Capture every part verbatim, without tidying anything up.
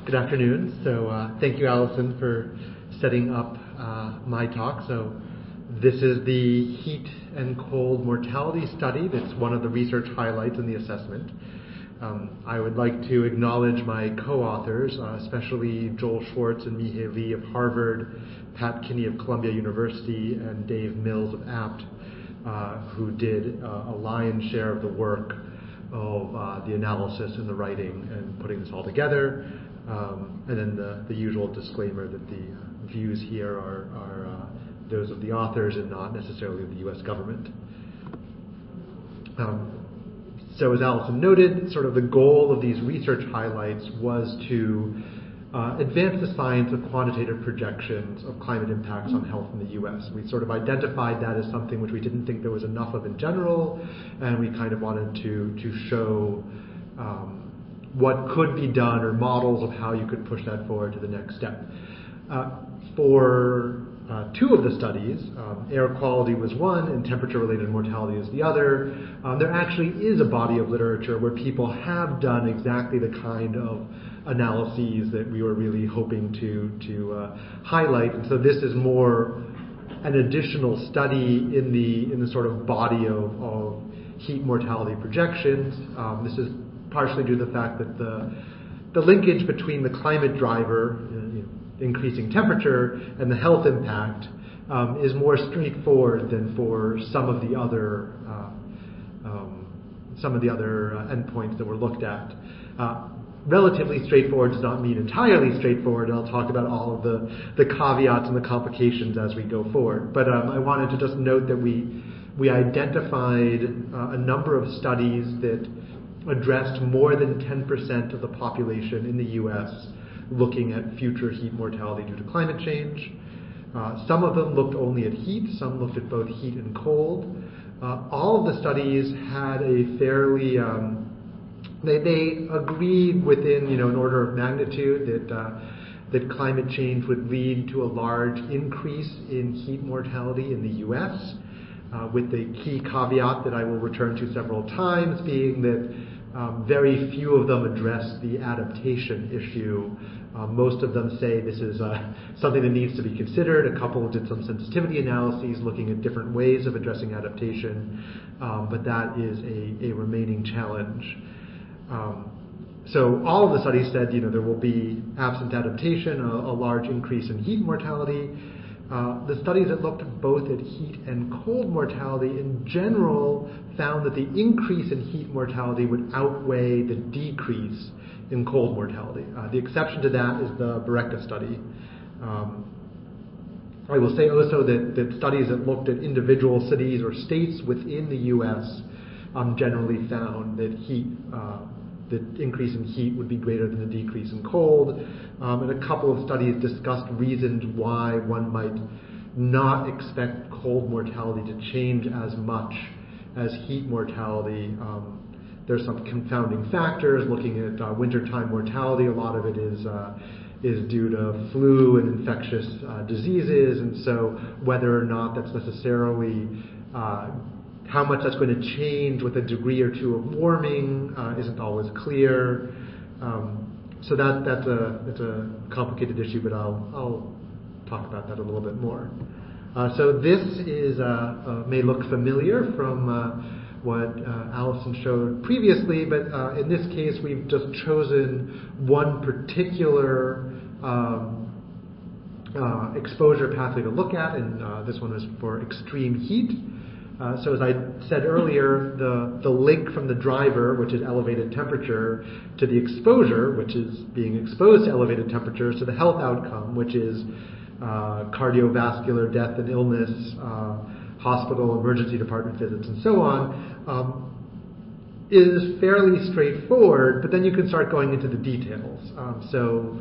Good afternoon. So uh, thank you, Allison, for setting up uh, my talk. So this is the heat and cold mortality study. That's one of the research highlights in the assessment. Um, I would like to acknowledge my co-authors, uh, especially Joel Schwartz and Mihai Lee of Harvard, Pat Kinney of Columbia University, and Dave Mills of A P T, uh, who did uh, a lion's share of the work of uh, the analysis and the writing and putting this all together. Um, and then the, the usual disclaimer that the uh, views here are, are uh, those of the authors and not necessarily of the U S government. Um, so as Allison noted, sort of the goal of these research highlights was to uh, advance the science of quantitative projections of climate impacts on health in the U S. We sort of identified that as something which we didn't think there was enough of in general, and we kind of wanted to, to show um, what could be done or models of how you could push that forward to the next step. Uh, for uh, two of the studies, um, air quality was one and temperature-related mortality is the other. Um, there actually is a body of literature where people have done exactly the kind of analyses that we were really hoping to, to uh, highlight. And so this is more an additional study in the, in the sort of body of, of heat mortality projections. Um, this is partially due to the fact that the the linkage between the climate driver, you know, increasing temperature, and the health impact um, is more straightforward than for some of the other uh, um, some of the other uh, endpoints that were looked at. Uh, relatively straightforward does not mean entirely straightforward, and I'll talk about all of the, the caveats and the complications as we go forward. But um, I wanted to just note that we we identified uh, a number of studies that addressed more than ten percent of the population in the U S looking at future heat mortality due to climate change. Uh, some of them looked only at heat, some looked at both heat and cold. Uh, all of the studies had a fairly, um, they, they agreed within, you know, an order of magnitude that uh, that climate change would lead to a large increase in heat mortality in the U S, uh, with the key caveat that I will return to several times being that Um, very few of them address the adaptation issue. Uh, most of them say this is uh, something that needs to be considered. A couple did some sensitivity analyses looking at different ways of addressing adaptation, um, but that is a, a remaining challenge. Um, so all of the studies said, you know, there will be, absent adaptation, a, a large increase in heat mortality. Uh, the studies that looked both at heat and cold mortality in general found that the increase in heat mortality would outweigh the decrease in cold mortality. Uh, the exception to that is the Bereka study. Um, I will say also that, that studies that looked at individual cities or states within the U S um, generally found that heat uh, the increase in heat would be greater than the decrease in cold. Um, and a couple of studies discussed reasons why one might not expect cold mortality to change as much as heat mortality. Um, there's some confounding factors. Looking at uh, wintertime mortality, a lot of it is uh, is due to flu and infectious uh, diseases, and so whether or not that's necessarily uh, how much that's going to change with a degree or two of warming uh, isn't always clear. Um, so that that's a that's a complicated issue, but I'll I'll talk about that a little bit more. Uh, so this is uh, uh, may look familiar from uh, what uh, Allison showed previously, but uh, in this case we've just chosen one particular um, uh, exposure pathway to look at, and uh, this one is for extreme heat. Uh, so as I said earlier, the, the link from the driver, which is elevated temperature, to the exposure, which is being exposed to elevated temperatures, to the health outcome, which is uh, cardiovascular death and illness, uh, hospital emergency department visits, and so on, um, is fairly straightforward, but then you can start going into the details. Um, so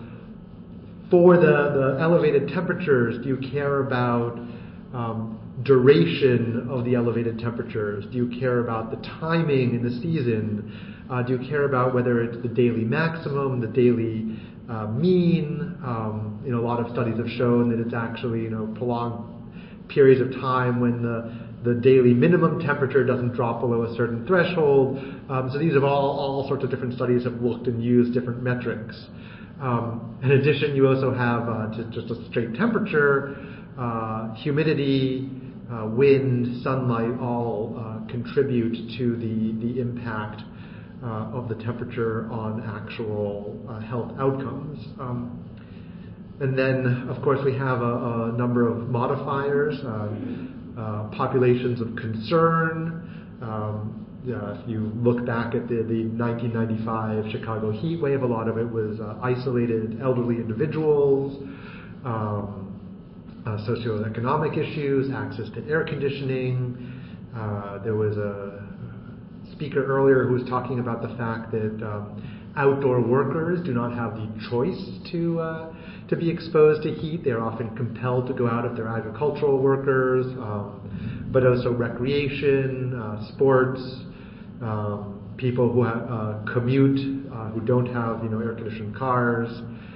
for the, the elevated temperatures, do you care about um, duration of the elevated temperatures? Do you care about the timing in the season? Uh, do you care about whether it's the daily maximum, the daily uh, mean? Um, you know, a lot of studies have shown that it's actually, you know, prolonged periods of time when the the daily minimum temperature doesn't drop below a certain threshold. Um, so these have all all sorts of different studies have looked and used different metrics. Um, in addition, you also have uh, to just a straight temperature, uh, humidity, uh, wind, sunlight, all uh, contribute to the, the impact uh, of the temperature on actual uh, health outcomes. Um, and then, of course, we have a, a number of modifiers, uh, uh, populations of concern. Um, Uh, if you look back at the, the nineteen ninety-five Chicago heat wave, a lot of it was uh, isolated elderly individuals, um, uh, socioeconomic issues, access to air conditioning. Uh, there was a speaker earlier who was talking about the fact that um, outdoor workers do not have the choice to uh, to be exposed to heat. They're often compelled to go out if they're agricultural workers, um, but also recreation, uh, sports. Um, people who have, uh, commute, uh, who don't have, you know, air-conditioned cars,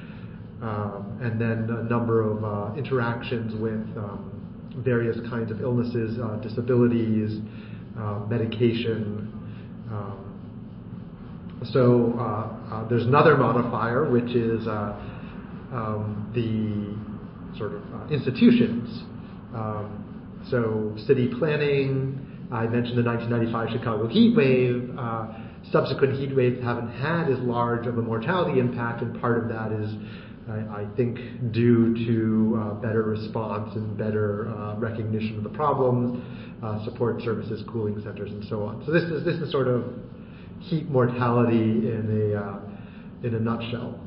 um, and then a number of uh, interactions with um, various kinds of illnesses, uh, disabilities, uh, medication. Um, so uh, uh, there's another modifier, which is uh, um, the sort of uh, institutions. Um, so city planning. I mentioned the nineteen ninety-five Chicago heat wave. Uh, subsequent heat waves haven't had as large of a mortality impact, and part of that is, I, I think, due to uh, better response and better uh, recognition of the problems, uh, support services, cooling centers, and so on. So this is this is sort of heat mortality in a uh, in a nutshell.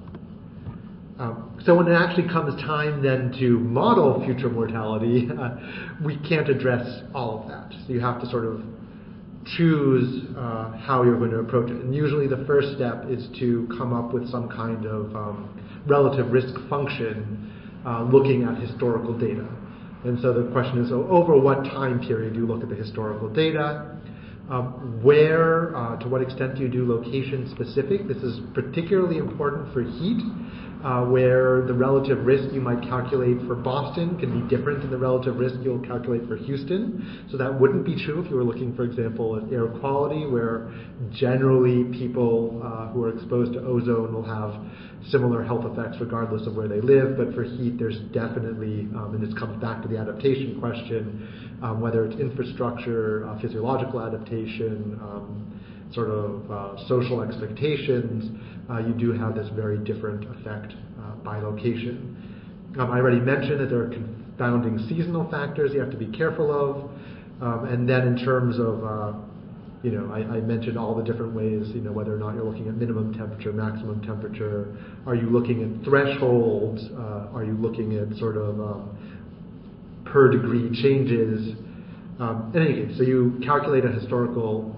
Um, so when it actually comes time then to model future mortality, uh, we can't address all of that. So you have to sort of choose uh, how you're going to approach it. And usually the first step is to come up with some kind of um, relative risk function uh, looking at historical data. And so the question is, so over what time period do you look at the historical data? Um, where, uh, to what extent do you do location specific? This is particularly important for heat. Uh, where the relative risk you might calculate for Boston can be different than the relative risk you'll calculate for Houston. So that wouldn't be true if you were looking, for example, at air quality, where generally people uh, who are exposed to ozone will have similar health effects regardless of where they live. But for heat, there's definitely, um, and this comes back to the adaptation question, um, whether it's infrastructure, uh, physiological adaptation, um, sort of uh, social expectations, uh, you do have this very different effect uh, by location. Um, I already mentioned that there are confounding seasonal factors you have to be careful of. Um, and then in terms of, uh, you know, I, I mentioned all the different ways, you know, whether or not you're looking at minimum temperature, maximum temperature. Are you looking at thresholds? Uh, are you looking at sort of um, per degree changes? Um, in any case, so you calculate a historical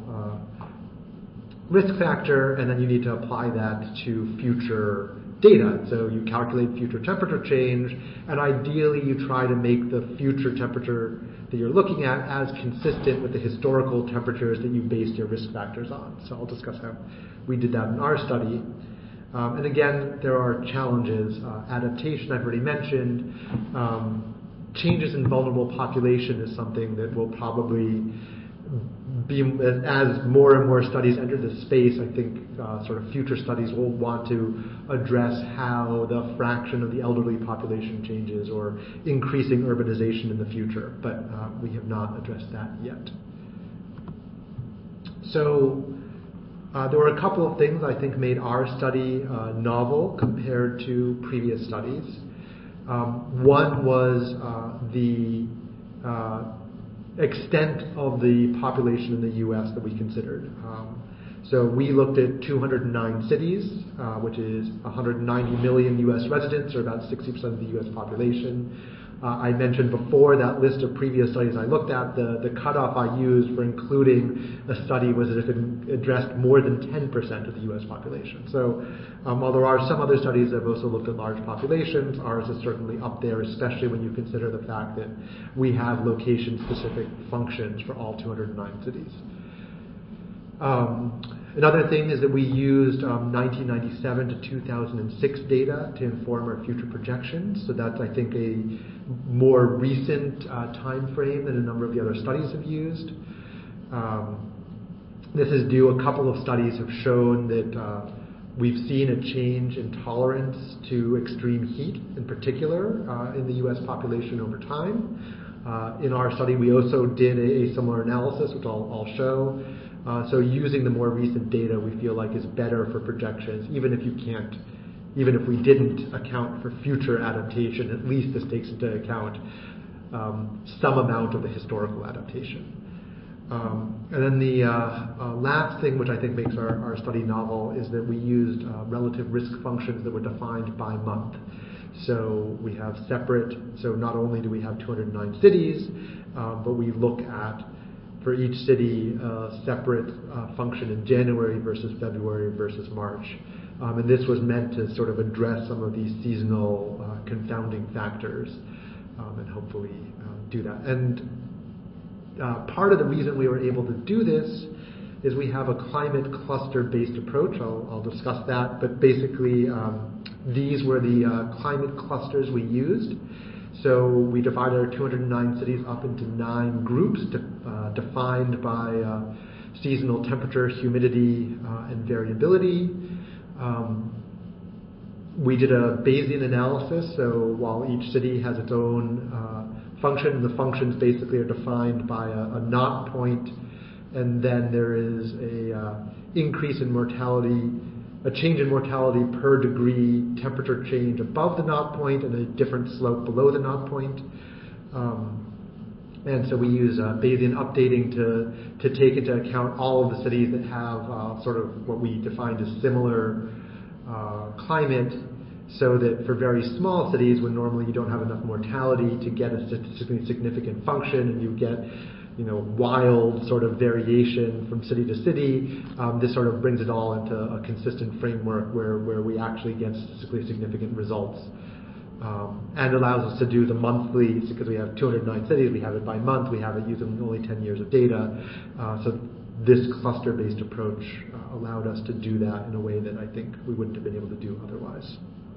risk factor, and then you need to apply that to future data. So you calculate future temperature change, and ideally you try to make the future temperature that you're looking at as consistent with the historical temperatures that you based your risk factors on. So I'll discuss how we did that in our study. Um, and again, there are challenges. Uh, adaptation, I've already mentioned. Um, changes in vulnerable population is something that will probably be, as more and more studies enter this space, I think uh, sort of future studies will want to address how the fraction of the elderly population changes or increasing urbanization in the future, but uh, we have not addressed that yet. So uh, there were a couple of things I think made our study uh, novel compared to previous studies. Um, one was uh, the uh, extent of the population in the U S that we considered. Um, so we looked at two hundred nine cities, uh, which is one hundred ninety million U S residents, or about sixty percent of the U S population. Uh, I mentioned before that list of previous studies I looked at, the, the cutoff I used for including a study was that if it addressed more than ten percent of the U S population. So um, while there are some other studies that have also looked at large populations, ours is certainly up there, especially when you consider the fact that we have location-specific functions for all two hundred nine cities. Um, Another thing is that we used um, nineteen ninety-seven to two thousand six data to inform our future projections. So that's, I think, a more recent uh, time frame than a number of the other studies have used. Um, this is due, a couple of studies have shown that uh, we've seen a change in tolerance to extreme heat, in particular, uh, in the U S population over time. Uh, in our study, we also did a, a similar analysis, which I'll, I'll show. Uh, so using the more recent data, we feel like is better for projections, even if you can't, even if we didn't account for future adaptation, at least this takes into account um, some amount of the historical adaptation. Um, and then the uh, uh, last thing, which I think makes our, our study novel, is that we used uh, relative risk functions that were defined by month. So we have separate, so not only do we have two hundred nine cities, um, but we look at, for each city, uh, separate uh, function in January versus February versus March. Um, and this was meant to sort of address some of these seasonal uh, confounding factors um, and hopefully uh, do that. And uh, part of the reason we were able to do this is we have a climate cluster-based approach. I'll, I'll discuss that, but basically um, these were the uh, climate clusters we used. So we divided our two hundred nine cities up into nine groups de- uh, defined by uh, seasonal temperature, humidity, uh, and variability. Um, we did a Bayesian analysis, so while each city has its own uh, function, the functions basically are defined by a, a knot point, and then there is a uh, increase in mortality, a change in mortality per degree temperature change above the knot point and a different slope below the knot point. Um, and so we use uh, Bayesian updating to, to take into account all of the cities that have uh, sort of what we defined as similar uh, climate, so that for very small cities, when normally you don't have enough mortality to get a statistically significant function, and you get you know, wild sort of variation from city to city, um, this sort of brings it all into a consistent framework where, where we actually get statistically significant results. Um, and allows us to do the monthly, because we have two hundred nine cities, we have it by month, we have it using only ten years of data. Uh, so this cluster-based approach uh, allowed us to do that in a way that I think we wouldn't have been able to do otherwise.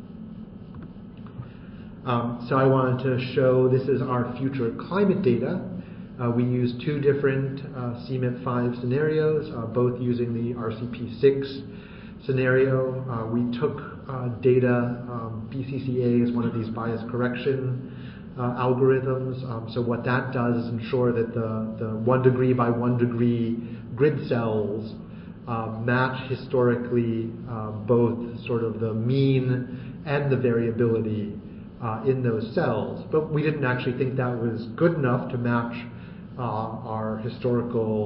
Um, so I wanted to show, this is our future climate data. Uh, we used two different uh, C M E T five scenarios, uh, both using the R C P six scenario. Uh, we took uh, data, um, B C C A is one of these bias correction uh, algorithms. Um, so what that does is ensure that the, the one degree by one degree grid cells uh, match historically uh, both sort of the mean and the variability uh, in those cells. But we didn't actually think that was good enough to match Uh, our historical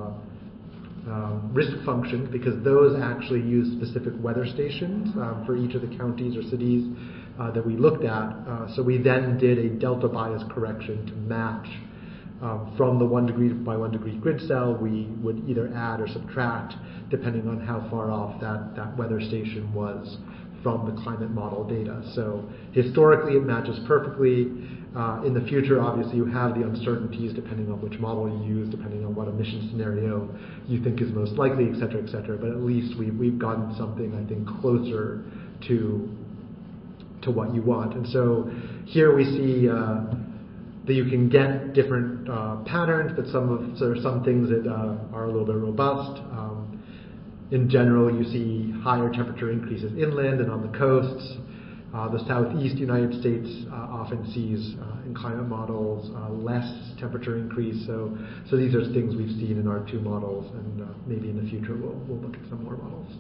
uh, um, risk functions, because those actually use specific weather stations um, for each of the counties or cities uh, that we looked at. Uh, so we then did a delta bias correction to match um, from the one degree by one degree grid cell. We would either add or subtract depending on how far off that, that weather station was from the climate model data. So historically it matches perfectly. Uh, in the future, obviously, you have the uncertainties depending on which model you use, depending on what emission scenario you think is most likely, et cetera, et cetera. But at least we've, we've gotten something, I think, closer to to what you want. And so here we see uh, that you can get different uh, patterns, but some of so there are some things that uh, are a little bit robust. Um, in general, you see higher temperature increases inland and on the coasts. Uh, the southeast United States uh, often sees uh, in climate models uh, less temperature increase. So, so these are things we've seen in our two models, and uh, maybe in the future we'll, we'll look at some more models.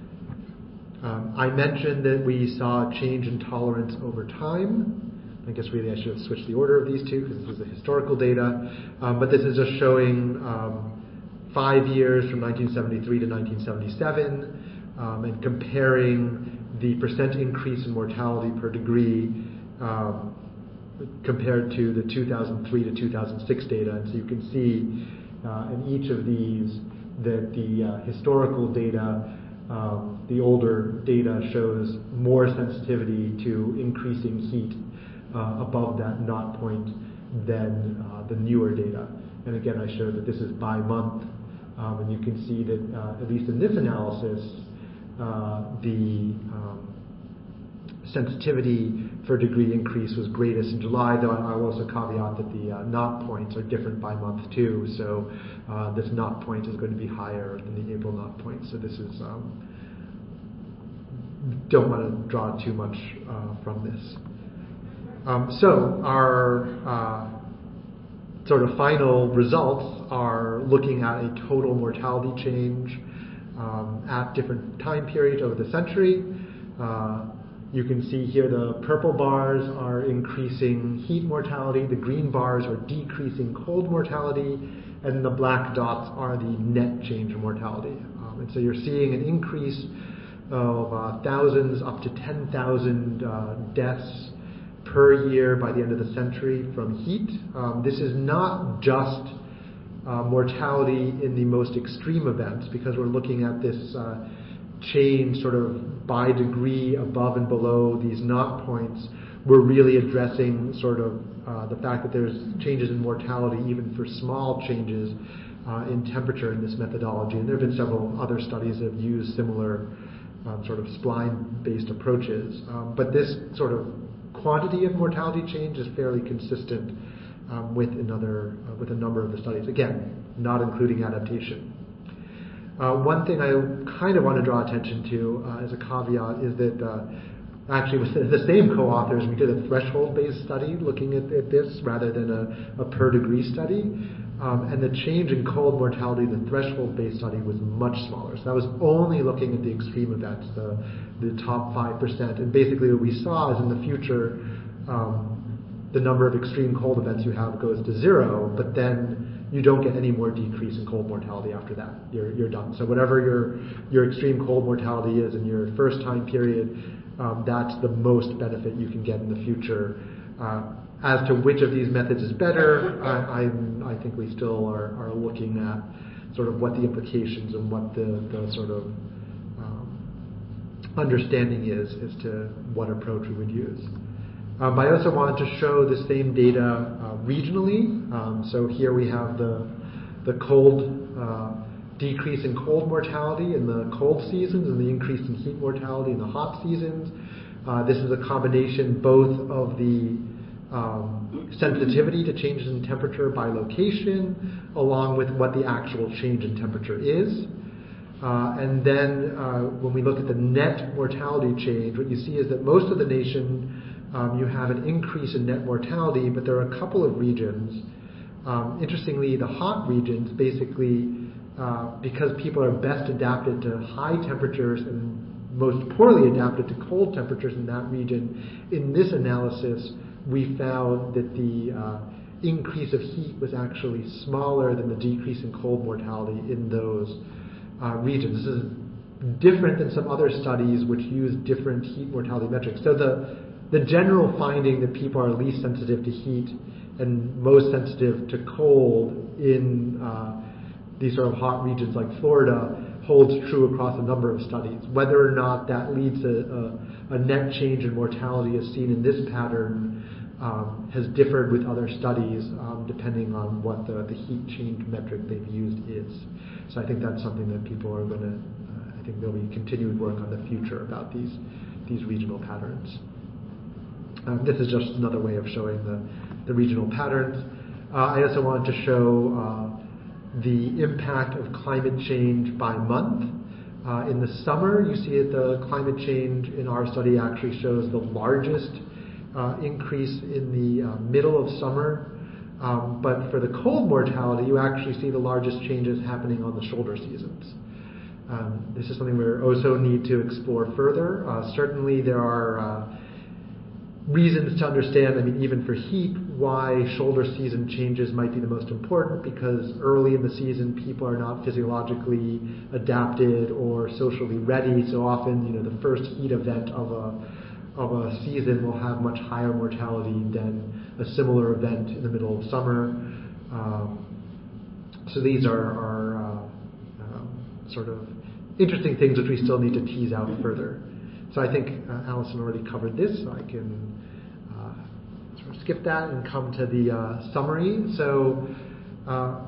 Um, I mentioned that we saw a change in tolerance over time. I guess really I should have switched the order of these two because this is the historical data. Um, but this is just showing um, five years from nineteen seventy-three to nineteen seventy-seven um, and comparing the percent increase in mortality per degree um, compared to the two thousand three to two thousand six data. And so you can see uh, in each of these that the uh, historical data, um, the older data shows more sensitivity to increasing heat uh, above that knot point than uh, the newer data. And again, I showed that this is by month, um, and you can see that uh, at least in this analysis, Uh, the um, sensitivity for degree increase was greatest in July, though I will also caveat that the uh, knot points are different by month too. So uh, this knot point is going to be higher than the April knot point. So this is um, don't want to draw too much uh, from this. Um, so our uh, sort of final results are looking at a total mortality change um, at different time periods over the century. Uh, you can see here the purple bars are increasing heat mortality, the green bars are decreasing cold mortality, and the black dots are the net change in mortality. Um, and so you're seeing an increase of uh, thousands up to ten thousand uh, deaths per year by the end of the century from heat. Um, this is not just uh, mortality in the most extreme events, because we're looking at this uh, change sort of by degree above and below these knot points. We're really addressing sort of uh, the fact that there's changes in mortality even for small changes uh, in temperature in this methodology. And there have been several other studies that have used similar um, sort of spline-based approaches. Um, but this sort of quantity of mortality change is fairly consistent um, with another uh, with a number of the studies. Again, not including adaptation. Uh, one thing I kind of want to draw attention to uh, as a caveat is that uh, actually with the same co-authors, we did a threshold-based study looking at, at this rather than a, a per-degree study. Um, and the change in cold mortality, the threshold-based study, was much smaller. So that was only looking at the extreme events, the, the top five percent. And basically what we saw is in the future, um, the number of extreme cold events you have goes to zero, but then you don't get any more decrease in cold mortality after that. You're, you're done. So whatever your, your extreme cold mortality is in your first time period, um, that's the most benefit you can get in the future. Uh, As to which of these methods is better, I, I, I think we still are, are looking at sort of what the implications and what the, the sort of um, understanding is as to what approach we would use. Um, I also wanted to show the same data uh, regionally. Um, so here we have the the cold uh, decrease in cold mortality in the cold seasons and the increase in heat mortality in the hot seasons. Uh, this is a combination both of the um, sensitivity to changes in temperature by location, along with what the actual change in temperature is. Uh, and then uh, when we look at the net mortality change, what you see is that most of the nation, um, you have an increase in net mortality, but there are a couple of regions. Um, interestingly, the hot regions, basically, uh, because people are best adapted to high temperatures and most poorly adapted to cold temperatures in that region, in this analysis, we found that the uh, increase of heat was actually smaller than the decrease in cold mortality in those uh, regions. This is different than some other studies which use different heat mortality metrics. So the, the general finding that people are least sensitive to heat and most sensitive to cold in uh, these sort of hot regions like Florida holds true across a number of studies. Whether or not that leads to a, a net change in mortality as seen in this pattern um, has differed with other studies um, depending on what the, the heat change metric they've used is. So I think that's something that people are going to, uh, I think there'll be continued work on the future about these, these regional patterns. Um, this is just another way of showing the, the regional patterns. Uh, I also wanted to show uh, the impact of climate change by month. Uh, in the summer, you see that the climate change in our study actually shows the largest uh, increase in the uh, middle of summer. Um, but for the cold mortality, you actually see the largest changes happening on the shoulder seasons. Um, this is something we also need to explore further. Uh, certainly there are uh, reasons to understand, I mean, even for heat, why shoulder season changes might be the most important, because early in the season people are not physiologically adapted or socially ready. So often, you know, the first heat event of a of a season will have much higher mortality than a similar event in the middle of summer. Um, so these are, are uh, um, sort of interesting things which we still need to tease out further. So I think uh, Allison already covered this, so I can uh, sort of skip that and come to the uh, summary. So uh,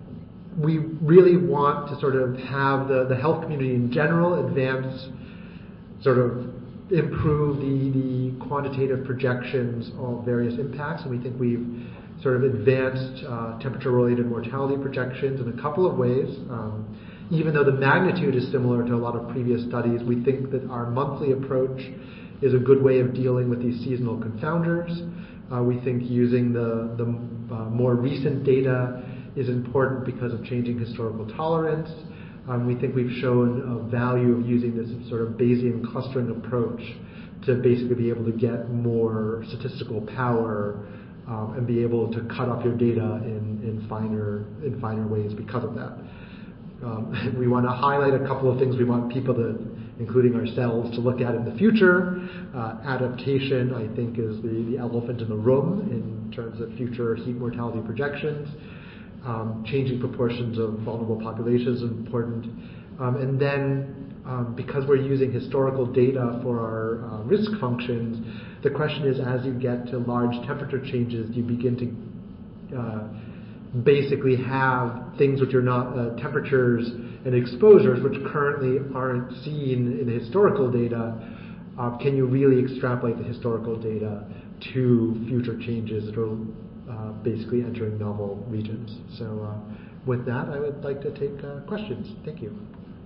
we really want to sort of have the, the health community in general advance, sort of improve the, the quantitative projections of various impacts, and we think we've sort of advanced uh, temperature-related mortality projections in a couple of ways. Um, even though the magnitude is similar to a lot of previous studies, we think that our monthly approach is a good way of dealing with these seasonal confounders. Uh, we think using the, the uh, more recent data is important because of changing historical tolerance. Um, we think we've shown a value of using this sort of Bayesian clustering approach to basically be able to get more statistical power um, and be able to cut up your data in, in finer in finer ways because of that. Um, we want to highlight a couple of things we want people to, including ourselves, to look at in the future. Uh, adaptation, I think, is the, the elephant in the room in terms of future heat mortality projections. Um, changing proportions of vulnerable populations is important. Um, and then, um, because we're using historical data for our uh, risk functions, the question is, as you get to large temperature changes, you begin to uh, basically have things which are not uh, temperatures and exposures which currently aren't seen in the historical data. Uh, can you really extrapolate the historical data to future changes that are uh, basically entering novel regions? So uh, with that, I would like to take uh, questions. Thank you.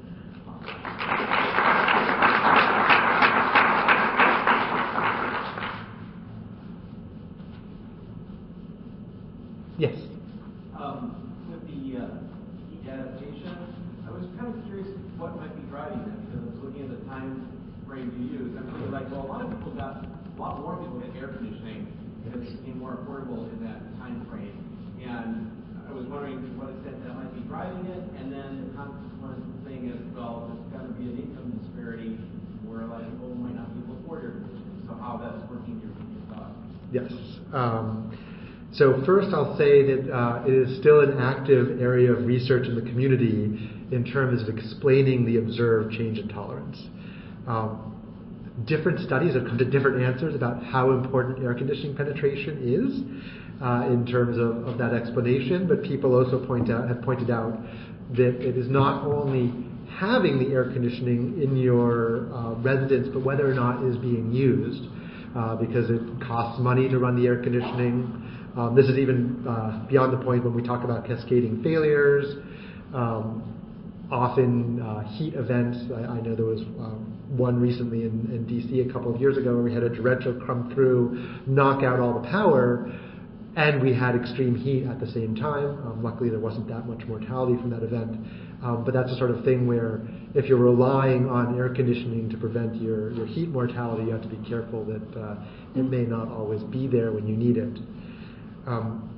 Yes. Um, with the uh, heat adaptation, I was kind of curious what might be driving that, because I was looking at the time frame you use. I'm thinking like, well, a lot of people got, a lot more people get air conditioning because it became more affordable in that time frame. And I was wondering to what extent that might be driving it. And then the consequent thing is, well, there's got to be an income disparity where a lot of people might not be able to afford air conditioning. So how that's working your, your thought? Yes. Um, So first I'll say that uh, it is still an active area of research in the community in terms of explaining the observed change in tolerance. Um, different studies have come to different answers about how important air conditioning penetration is uh, in terms of, of that explanation, but people also point out, have pointed out that it is not only having the air conditioning in your uh, residence, but whether or not it is being used, uh, because it costs money to run the air conditioning. Um, this is even uh, beyond the point when we talk about cascading failures. Um, often uh, heat events. I, I know there was um, one recently in, in D C a couple of years ago where we had a derecho come through, knock out all the power, and we had extreme heat at the same time. Um, luckily, there wasn't that much mortality from that event. Um, but that's the sort of thing where if you're relying on air conditioning to prevent your, your heat mortality, you have to be careful that uh, it may not always be there when you need it. Um,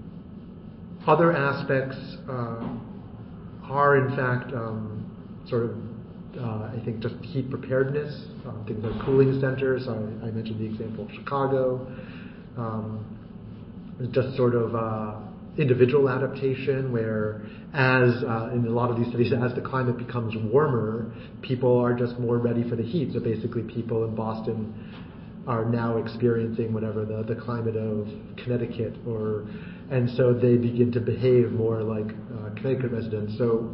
other aspects uh, are, in fact, um, sort of, uh, I think, just heat preparedness, um, things like cooling centers. I, I mentioned the example of Chicago. Um, just sort of uh, individual adaptation, where as uh, in a lot of these studies, as the climate becomes warmer, people are just more ready for the heat. So basically, people in Boston are now experiencing whatever the, the climate of Connecticut, or and so they begin to behave more like uh, Connecticut residents. So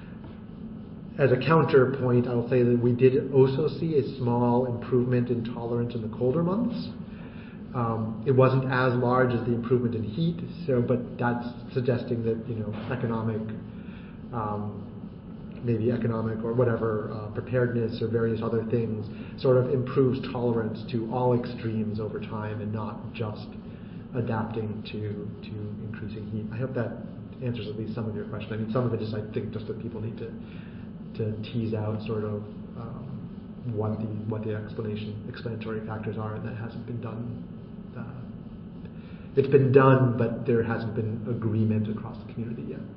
as a counterpoint, I'll say that we did also see a small improvement in tolerance in the colder months. Um, it wasn't as large as the improvement in heat, so but that's suggesting that, you know, economic um, maybe economic or whatever, uh, preparedness or various other things sort of improves tolerance to all extremes over time and not just adapting to to increasing heat. I hope that answers at least some of your question. I mean, some of it is, I think, just that people need to to tease out sort of um, what the what the explanation explanatory factors are, and that hasn't been done. Uh, it's been done, but there hasn't been agreement across the community yet.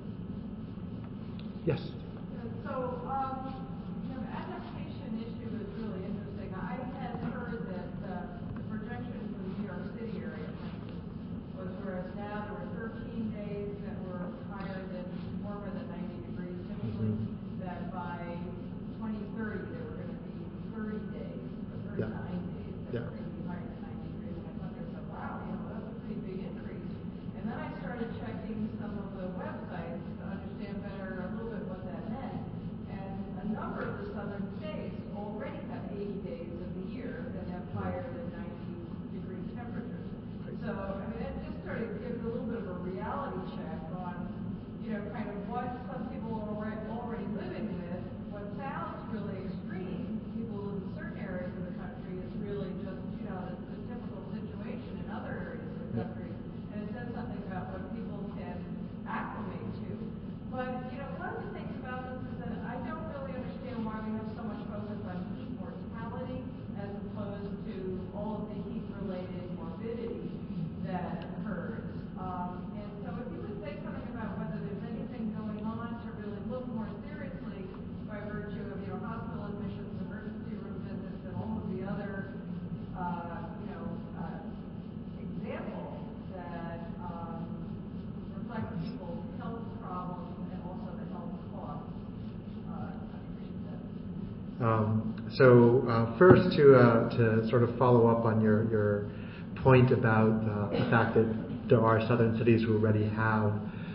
Yes. So, um, you know, the adaptation issue is really interesting. I had heard that uh, the projection for the New York City area, for instance, was whereas now there were thirteen days that were higher than, warmer than ninety degrees typically, mm-hmm. that by twenty thirty there were going to be thirty days, or thirty-nine yeah. days that yeah. were going to be higher than ninety degrees. And I thought to myself, wow, you know, that's a pretty big increase. And then I started checking some of the websites to understand better a little bit what that meant. A number of the southern states already have eighty days of the year that have higher than ninety degree temperatures. So, I mean, that just sort of gives a little bit of a reality check on, you know, kind of what some people already, already live So uh, first, to uh, to sort of follow up on your your point about uh, the fact that there are southern cities who already have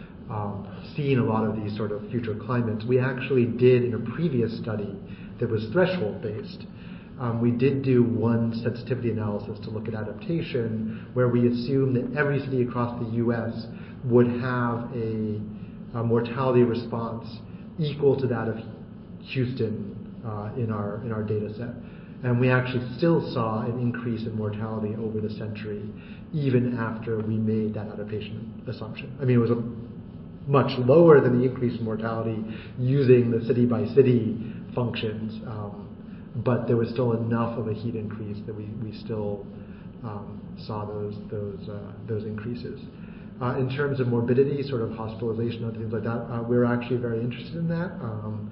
um, seen a lot of these sort of future climates. We actually did in a previous study that was threshold based. Um, we did do one sensitivity analysis to look at adaptation, where we assumed that every city across the U S would have a, a mortality response equal to that of Houston uh, in our in our data set. And we actually still saw an increase in mortality over the century, even after we made that adaptation assumption. I mean, it was a much lower than the increase in mortality using the city by city functions. Um, But there was still enough of a heat increase that we, we still um, saw those those uh, those increases. Uh, in terms of morbidity, sort of hospitalization and things like that, uh, we're actually very interested in that. Um,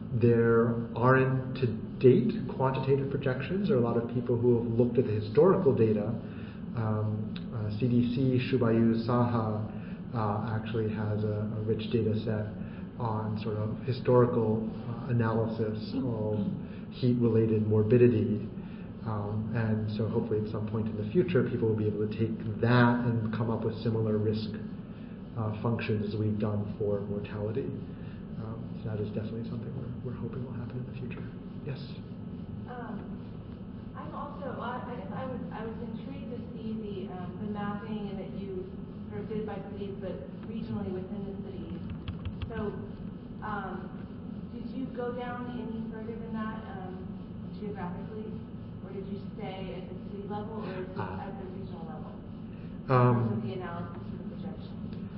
there aren't to date quantitative projections. There are a lot of people who have looked at the historical data. Um, uh, C D C, Shubayu Saha uh, actually has a, a rich data set on sort of historical uh, analysis of heat-related morbidity, um, and so hopefully at some point in the future people will be able to take that and come up with similar risk uh, functions as we've done for mortality. Um, so that is definitely something we're, we're hoping will happen in the future. Yes? Um, I'm also, I I guess I was, I was intrigued to see the, um, the mapping and that you sort of did by cities, but regionally within the cities. So, um, did you go down any further than that um, geographically, or did you stay at the city level, or is it Uh, at the regional level? um, in terms of the analysis and projection.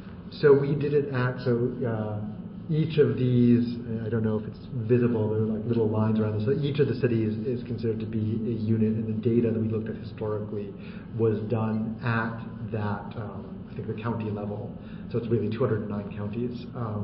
So we did it at, so uh, each of these, I don't know if it's visible, there are like little lines around this, so each of the cities is considered to be a unit, and the data that we looked at historically was done at that, um, I think the county level. So it's really two hundred nine counties. Um,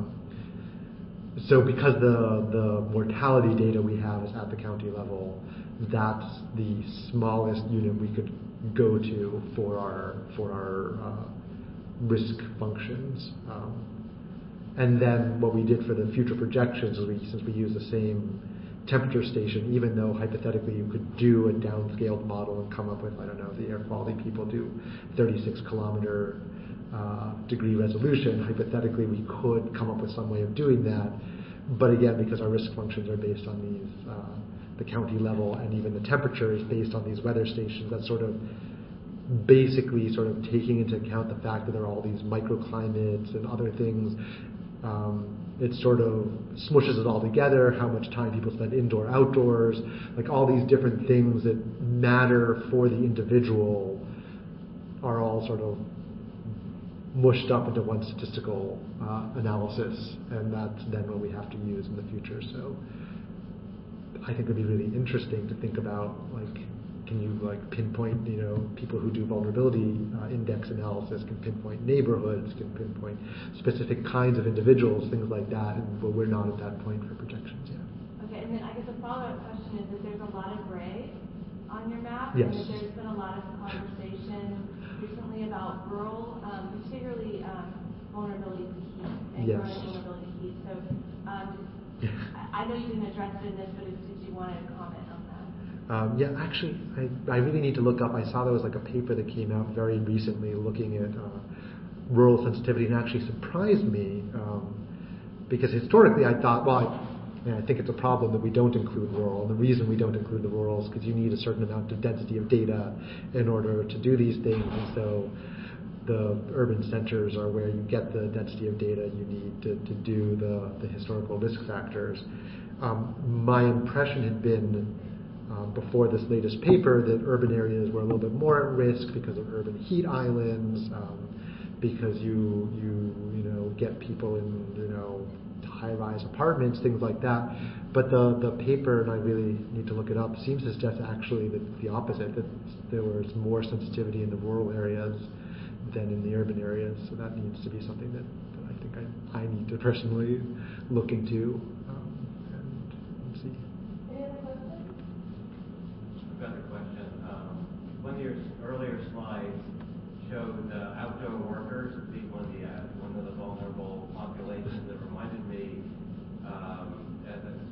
So because the, the mortality data we have is at the county level, that's the smallest unit we could go to for our for our uh, risk functions. Um, and then what we did for the future projections is we, since we use the same temperature station, even though hypothetically you could do a downscaled model and come up with, I don't know, the air quality people do thirty-six kilometer Uh, degree resolution, hypothetically we could come up with some way of doing that. But again, because our risk functions are based on these, uh, the county level, and even the temperature is based on these weather stations, that's sort of basically sort of taking into account the fact that there are all these microclimates and other things. Um, it sort of smushes it all together, how much time people spend indoor, outdoors, like all these different things that matter for the individual are all sort of mushed up into one statistical uh, analysis, and that's then what we have to use in the future. So I think it'd be really interesting to think about, like, can you like pinpoint, you know, people who do vulnerability uh, index analysis can pinpoint neighborhoods, can pinpoint specific kinds of individuals, things like that, and, but we're not at that point for projections yet. Okay, and then I guess a follow-up question is that there's a lot of gray on your map, Yes. and that there's been a lot of conversation recently about rural, um, particularly um, vulnerability to heat and Yes. growing vulnerability to heat. So um, I, I know you didn't address it in this, but if, did you want to comment on that? Um, yeah, actually, I, I really need to look up. I saw there was like a paper that came out very recently looking at uh, rural sensitivity, and actually surprised me um, because historically I thought, well, I, and I think it's a problem that we don't include rural. And the reason we don't include the rural is because you need a certain amount of density of data in order to do these things. And so the urban centers are where you get the density of data you need to, to do the, the historical risk factors. Um, my impression had been uh, before this latest paper that urban areas were a little bit more at risk because of urban heat islands, um, because you you you know get people in you know high-rise apartments, things like that. But the, the paper, and I really need to look it up, seems to suggest actually that the opposite, that there was more sensitivity in the rural areas than in the urban areas. So that needs to be something that, that I think I, I need to personally look into um, and, and see. Any other questions? I've got a question. Um, one of your earlier slides showed uh, outdoor workers being one of the uh, one of the vulnerable populations. That reminded me um, as a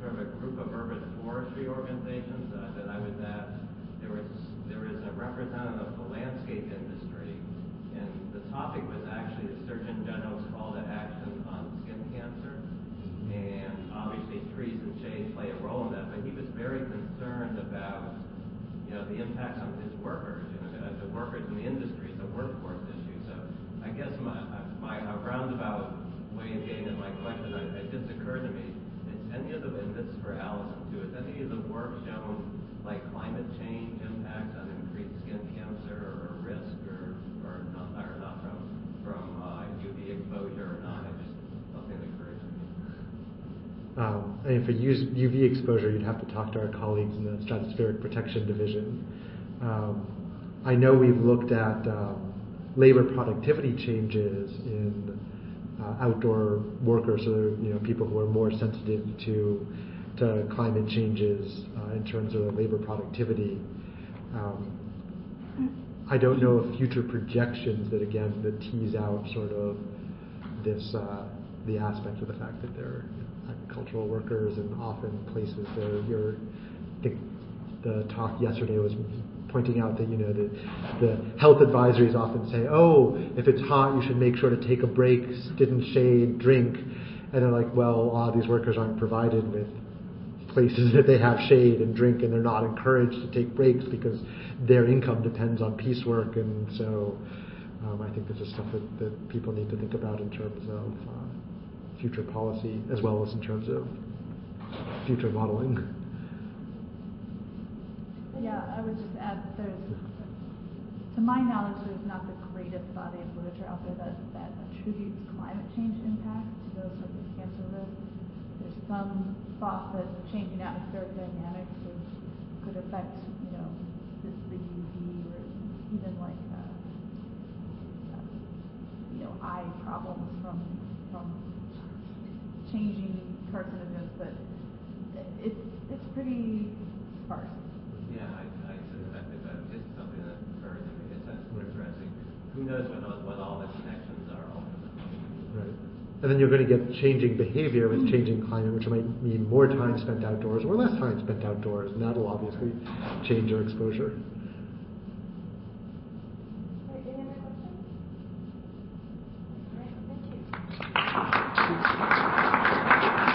sort of a group of urban forestry organizations uh, that I was at. There was there was a representative of the landscape industry, and the topic was actually the Surgeon General's call to action on skin cancer. And obviously trees and shade play a role in that, but he was very concerned about, you know, the impacts on his workers, you know, the, the workers in the industry, the workforce issue. So I guess my, my a roundabout way of getting at my question, I, it just occurred to me, is any of the, and this is for Allison too, is any of the work shown like climate change impacts on increased skin cancer or risk or, or not, or not from, from uh, U V exposure or not? It just something that occurred to me. Um, I mean, for U V exposure, you'd have to talk to our colleagues in the Stratospheric Protection Division. Um, I know we've looked at um, labor productivity changes in uh, outdoor workers, so you know people who are more sensitive to to climate changes uh, in terms of labor productivity. Um, I don't know of future projections that again that tease out sort of this uh, the aspect of the fact that they're agricultural workers and often places where you're. I think the talk yesterday was pointing out that you know the, the health advisories often say, oh, if it's hot, you should make sure to take a break, sit in shade, drink, and they're like, well, a lot of these workers aren't provided with places that they have shade and drink, and they're not encouraged to take breaks because their income depends on piecework, and so um, I think this is stuff that, that people need to think about in terms of uh, future policy as well as in terms of future modeling. Yeah, I would just add that there's, to my knowledge, there's not the greatest body of literature out there that, that attributes climate change impacts to those sorts of cancer risks. There's some thought that changing atmospheric dynamics would, could affect, you know, the, the U V or even like, uh, uh, you know, eye problems from from changing carcinogens, but it's it's pretty sparse. Yeah, I, I, I think that's just something that occurred to me. It's that's interesting. Who knows what all, what all the connections are ultimately? Right. And then you're going to get changing behavior with changing climate, which might mean more time spent outdoors or less time spent outdoors, and that'll obviously change your exposure.